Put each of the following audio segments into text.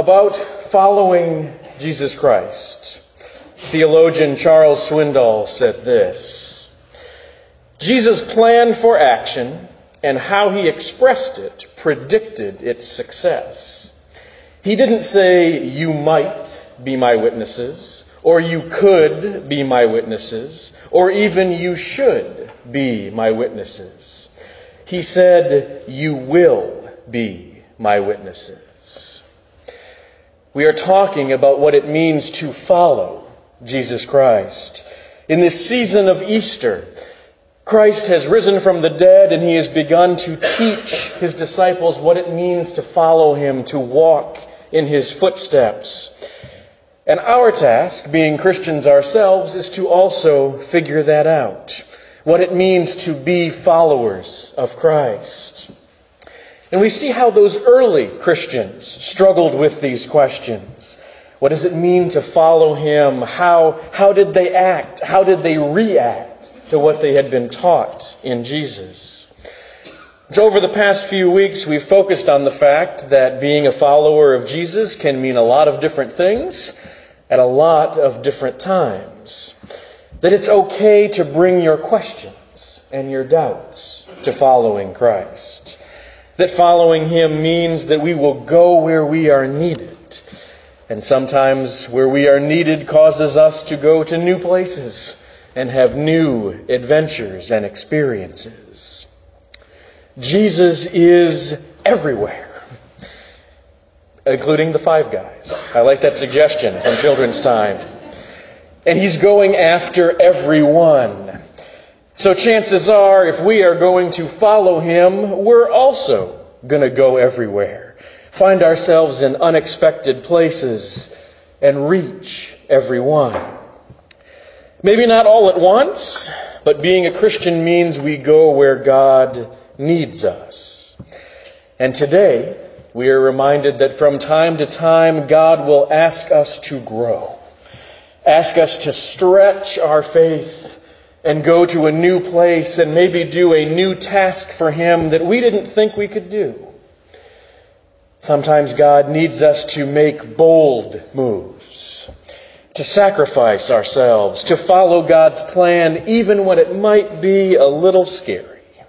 about following Jesus Christ. Theologian Charles Swindoll said this: Jesus' plan for action and how he expressed it predicted its success. He didn't say, "You might be my witnesses," or "You could be my witnesses," or even "You should be my witnesses." He said, "You will be my witnesses." We are talking about what it means to follow Jesus Christ. In this season of Easter, Christ has risen from the dead, and he has begun to teach his disciples what it means to follow him, to walk in his footsteps. And our task, being Christians ourselves, is to also figure that out, what it means to be followers of Christ. And we see how those early Christians struggled with these questions. What does it mean to follow him? How did they act? How did they react to what they had been taught in Jesus? So over the past few weeks, we've focused on the fact that being a follower of Jesus can mean a lot of different things at a lot of different times. That it's okay to bring your questions and your doubts to following Christ. That following him means that we will go where we are needed. And sometimes where we are needed causes us to go to new places and have new adventures and experiences. Jesus is everywhere, including the Five Guys. I like that suggestion from Children's Time. And he's going after everyone. So chances are, if we are going to follow him, we're also going to go everywhere, find ourselves in unexpected places, and reach everyone. Maybe not all at once, but being a Christian means we go where God needs us. And today, we are reminded that from time to time, God will ask us to grow, ask us to stretch our faith and go to a new place and maybe do a new task for him that we didn't think we could do. Sometimes God needs us to make bold moves, to sacrifice ourselves, to follow God's plan, even when it might be a little scary.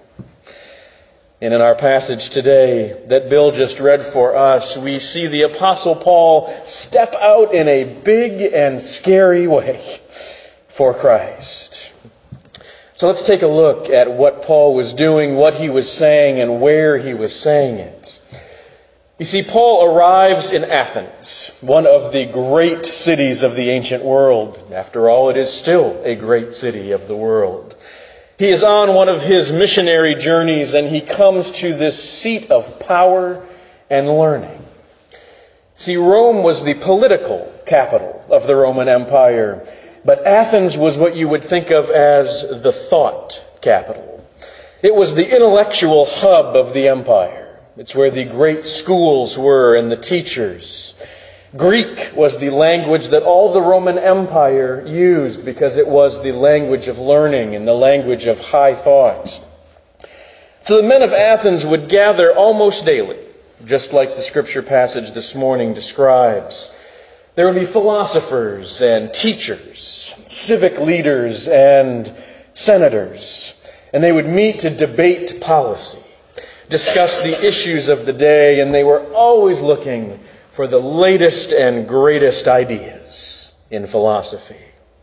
And in our passage today that Bill just read for us, we see the Apostle Paul step out in a big and scary way for Christ. So let's take a look at what Paul was doing, what he was saying, and where he was saying it. You see, Paul arrives in Athens, one of the great cities of the ancient world. After all, it is still a great city of the world. He is on one of his missionary journeys, and he comes to this seat of power and learning. See, Rome was the political capital of the Roman Empire, but Athens was what you would think of as the thought capital. It was the intellectual hub of the empire. It's where the great schools were and the teachers. Greek was the language that all the Roman Empire used because it was the language of learning and the language of high thought. So the men of Athens would gather almost daily, just like the scripture passage this morning describes. There would be philosophers and teachers, civic leaders and senators, and they would meet to debate policy, discuss the issues of the day, and they were always looking for the latest and greatest ideas in philosophy.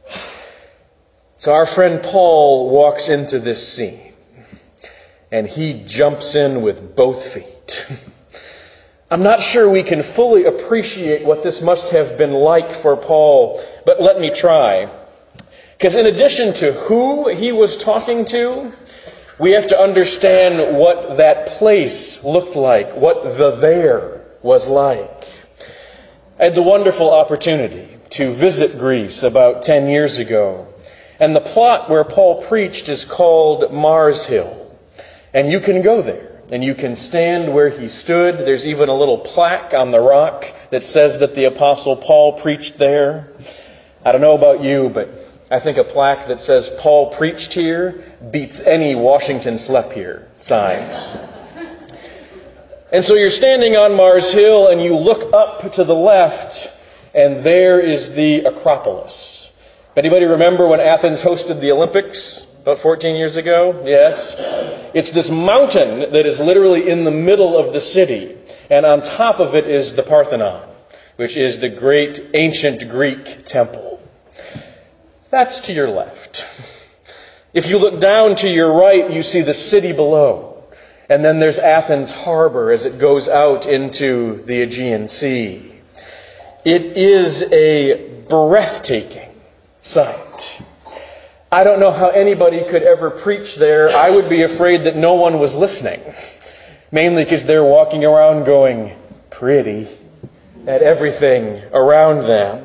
So our friend Paul walks into this scene, and he jumps in with both feet. I'm not sure we can fully appreciate what this must have been like for Paul, but let me try. Because in addition to who he was talking to, we have to understand what that place looked like, what the there was like. I had the wonderful opportunity to visit Greece about 10 years ago. And the plot where Paul preached is called Mars Hill. And you can go there. And you can stand where he stood. There's even a little plaque on the rock that says that the Apostle Paul preached there. I don't know about you, but I think a plaque that says Paul preached here beats any Washington slept here signs. And so you're standing on Mars Hill and you look up to the left and there is the Acropolis. Anybody remember when Athens hosted the Olympics about 14 years ago? Yes. It's this mountain that is literally in the middle of the city. And on top of it is the Parthenon, which is the great ancient Greek temple. That's to your left. If you look down to your right, you see the city below. And then there's Athens harbor as it goes out into the Aegean Sea. It is a breathtaking sight. I don't know how anybody could ever preach there. I would be afraid that no one was listening. Mainly because they're walking around going, pretty, at everything around them.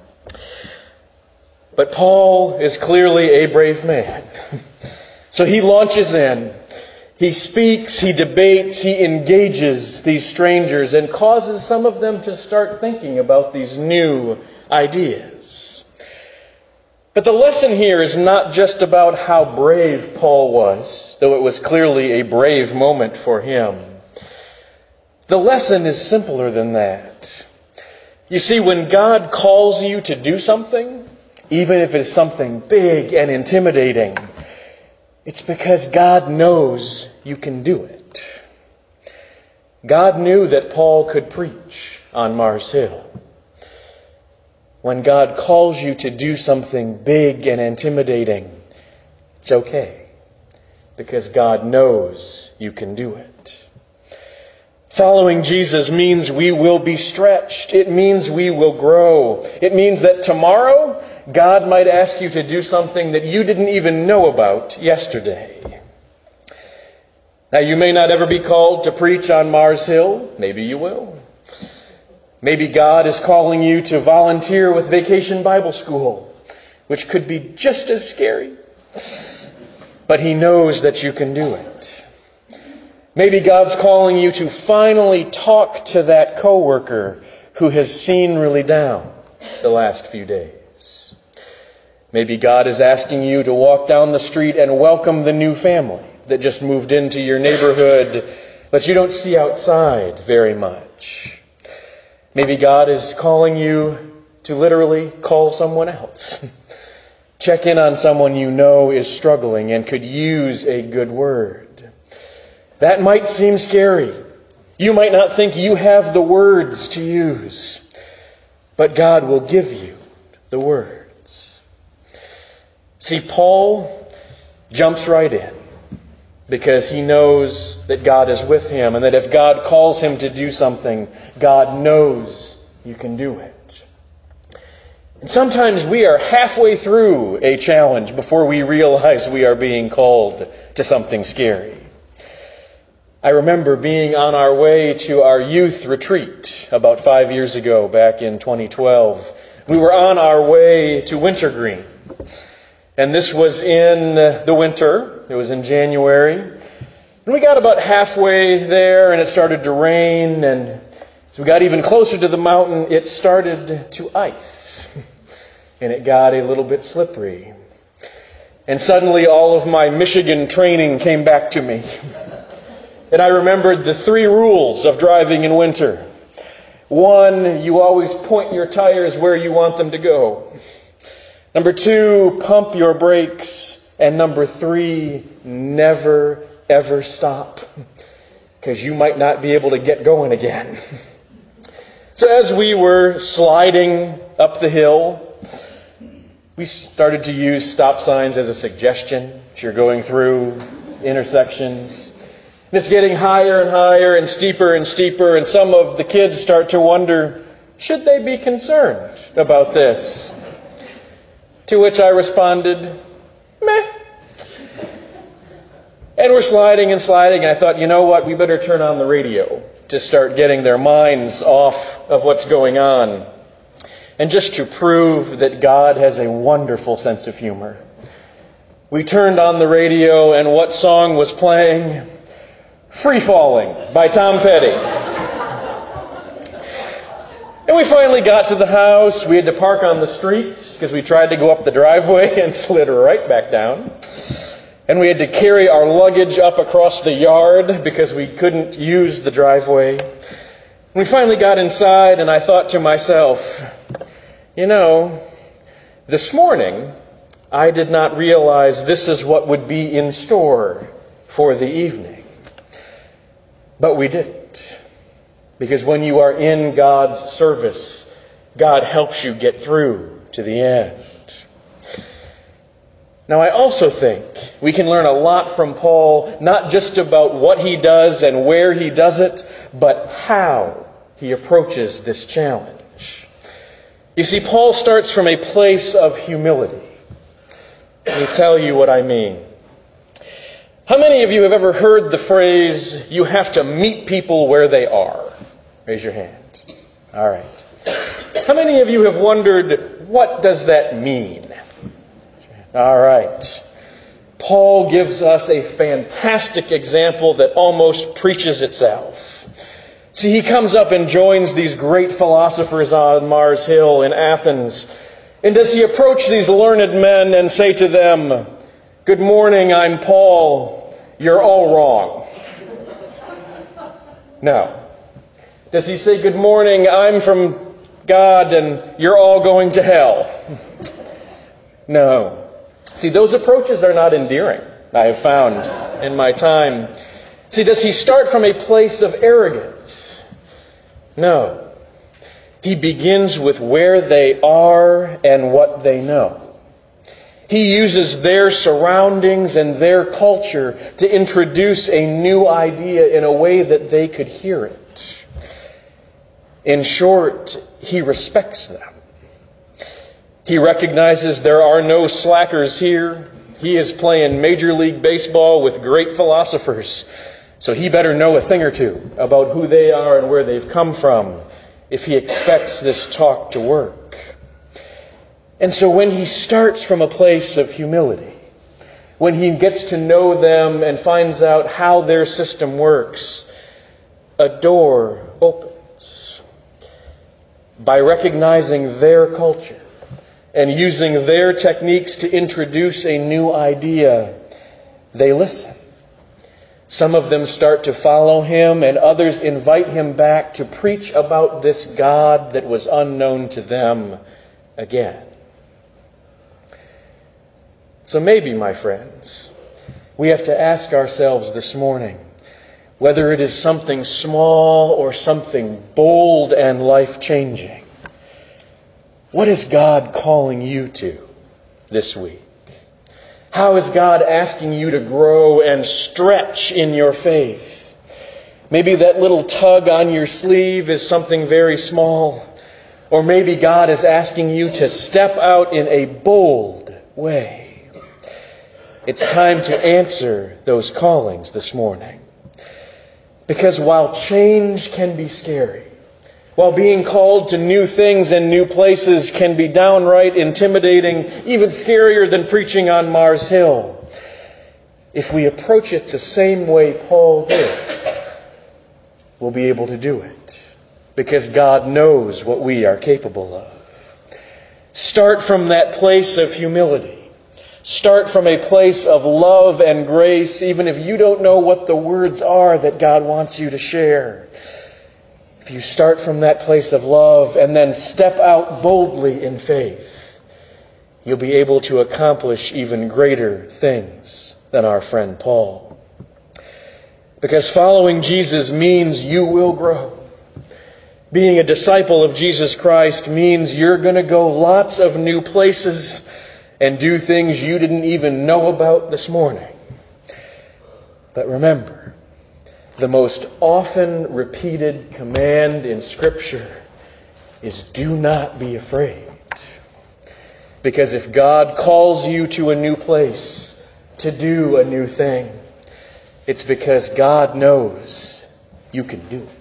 But Paul is clearly a brave man. So he launches in. He speaks, he debates, he engages these strangers and causes some of them to start thinking about these new ideas. But the lesson here is not just about how brave Paul was, though it was clearly a brave moment for him. The lesson is simpler than that. You see, when God calls you to do something, even if it is something big and intimidating, it's because God knows you can do it. God knew that Paul could preach on Mars Hill. When God calls you to do something big and intimidating, it's okay, because God knows you can do it. Following Jesus means we will be stretched. It means we will grow. It means that tomorrow, God might ask you to do something that you didn't even know about yesterday. Now, you may not ever be called to preach on Mars Hill. Maybe you will. Maybe God is calling you to volunteer with Vacation Bible School, which could be just as scary. But He knows that you can do it. Maybe God's calling you to finally talk to that coworker who has seen really down the last few days. Maybe God is asking you to walk down the street and welcome the new family that just moved into your neighborhood, but you don't see outside very much. Maybe God is calling you to literally call someone else. Check in on someone you know is struggling and could use a good word. That might seem scary. You might not think you have the words to use, but God will give you the words. See, Paul jumps right in because he knows that God is with him and that if God calls him to do something, God knows you can do it. And sometimes we are halfway through a challenge before we realize we are being called to something scary. I remember being on our way to our youth retreat about 5 years ago, back in 2012. We were on our way to Wintergreen. And this was in the winter. It was in January. And we got about halfway there and it started to rain. And as we got even closer to the mountain, it started to ice. And it got a little bit slippery. And suddenly all of my Michigan training came back to me. And I remembered the 3 rules of driving in winter. 1, you always point your tires where you want them to go. Number 2, pump your brakes. And number 3, never, ever stop. Because you might not be able to get going again. So as we were sliding up the hill, we started to use stop signs as a suggestion as you're going through intersections. And it's getting higher and higher and steeper, and some of the kids start to wonder, should they be concerned about this? To which I responded, meh. And we're sliding and sliding, and I thought, you know what, we better turn on the radio to start getting their minds off of what's going on. And just to prove that God has a wonderful sense of humor, we turned on the radio, and what song was playing? Free Falling by Tom Petty. And we finally got to the house. We had to park on the street because we tried to go up the driveway and slid right back down. And we had to carry our luggage up across the yard because we couldn't use the driveway. We finally got inside, and I thought to myself, this morning I did not realize this is what would be in store for the evening. But we didn't. Because when you are in God's service, God helps you get through to the end. Now, I also think we can learn a lot from Paul, not just about what he does and where he does it, but how he approaches this challenge. You see, Paul starts from a place of humility. Let me tell you what I mean. How many of you have ever heard the phrase, you have to meet people where they are? Raise your hand. All right. How many of you have wondered, what does that mean? All right. Paul gives us a fantastic example that almost preaches itself. See, he comes up and joins these great philosophers on Mars Hill in Athens. And does he approach these learned men and say to them, "Good morning, I'm Paul. You're all wrong"? No. Does he say, "Good morning, I'm from God and you're all going to hell"? No. See, those approaches are not endearing, I have found in my time. See, does he start from a place of arrogance? No. He begins with where they are and what they know. He uses their surroundings and their culture to introduce a new idea in a way that they could hear it. In short, he respects them. He recognizes there are no slackers here. He is playing Major League Baseball with great philosophers. So he better know a thing or two about who they are and where they've come from if he expects this talk to work. And so when he starts from a place of humility, when he gets to know them and finds out how their system works, a door opens. By recognizing their culture and using their techniques to introduce a new idea, they listen. Some of them start to follow him, and others invite him back to preach about this God that was unknown to them again. So maybe, my friends, we have to ask ourselves this morning whether it is something small or something bold and life-changing. What is God calling you to this week? How is God asking you to grow and stretch in your faith? Maybe that little tug on your sleeve is something very small. Or maybe God is asking you to step out in a bold way. It's time to answer those callings this morning. Because while change can be scary, while being called to new things and new places can be downright intimidating, even scarier than preaching on Mars Hill, if we approach it the same way Paul did, we'll be able to do it. Because God knows what we are capable of. Start from that place of humility. Start from a place of love and grace, even if you don't know what the words are that God wants you to share. If you start from that place of love and then step out boldly in faith, you'll be able to accomplish even greater things than our friend Paul. Because following Jesus means you will grow. Being a disciple of Jesus Christ means you're going to go lots of new places and do things you didn't even know about this morning. But remember, the most often repeated command in Scripture is do not be afraid. Because if God calls you to a new place, to do a new thing, it's because God knows you can do it.